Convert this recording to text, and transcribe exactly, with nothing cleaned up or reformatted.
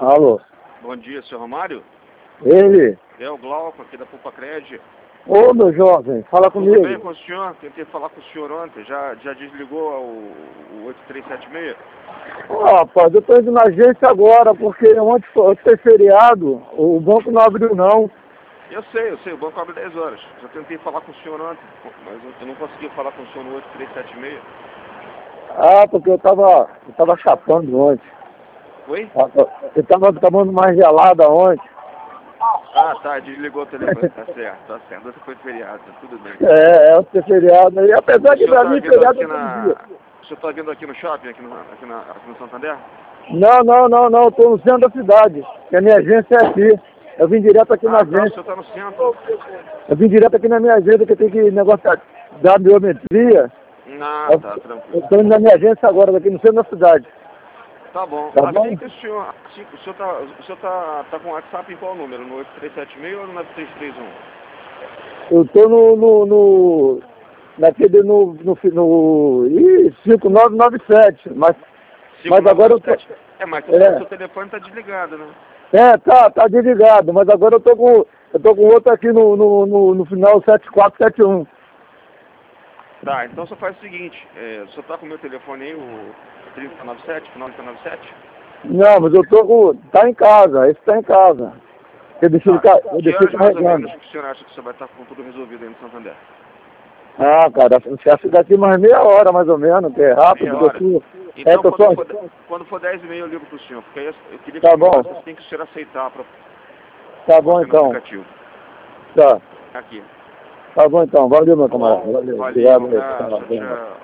Alô? Bom dia, senhor Romário. Ele? É o Glauco, aqui da Pupacred. Ô, meu jovem, fala comigo. Tudo bem com o senhor? Tentei falar com o senhor ontem. Já, já desligou o, o oito três sete seis? Ó, rapaz, eu tô indo na agência agora, porque ontem foi, ontem foi feriado, o banco não abriu não. Eu sei, eu sei. O banco abre dez horas. Já tentei falar com o senhor ontem, mas eu não consegui falar com o senhor no oito três sete seis. Ah, porque eu tava, eu tava chapando ontem. Oi? Eu tava tomando mais gelada ontem. Ah, tá. Desligou o telefone. Tá certo, tá certo. Você foi feriado, tá tudo bem. É, é o ser feriado. E apesar O que senhor pra tá mim vindo feriado aqui é todo na... dia. O senhor tá vindo aqui no shopping, aqui no, aqui na, aqui no Santander? Não, não, não, não, eu tô no centro da cidade. Que a minha agência é aqui. Eu vim direto aqui na Ah, tá. O agência. senhor tá no centro. Eu vim direto aqui na minha agência que eu tenho que negociar da biometria. Ah, Eu tá. eu Tranquilo. tô indo na minha agência agora, aqui no centro da cidade. Tá bom. Tá Assim bom? que o senhor, assim, o senhor tá, o senhor tá, tá com o WhatsApp em qual número? No oito três sete seis ou no nove três três um? Eu tô no, no, no naquele, no, no, no, ih, cinco nove nove sete, mas, mas agora eu tô, É, mas o é, seu telefone tá desligado, né? é, tá, tá desligado, mas agora eu tô com, eu tô com outro aqui no, no, no, no final sete quatro sete um. Tá, então você faz o seguinte, é, o senhor tá com o meu telefone aí, o trinta e nove sete, final trinta e nove sete? Não, mas eu tô com, tá em casa, esse tá em casa. Eu deixei, ele Tá. ca- eu Que deixei horas mais ou carregando. menos que o senhor acha que você vai estar com tudo resolvido aí no Santander? Ah, cara, acho que daqui mais meia hora, mais ou menos, que é rápido, Meia porque eu hora. fui, é, Então, tô quando só, for, quando for dez e meia eu ligo pro senhor, porque aí eu eu queria que tá eu bom, mandasse assim que o senhor aceitar a tá bom proposta no então, aplicativo. tá. Aqui. Tá bom então, valeu meu Tá camarada, bom? valeu, Valeu, um obrigado aí, abraço, tchau, tchau.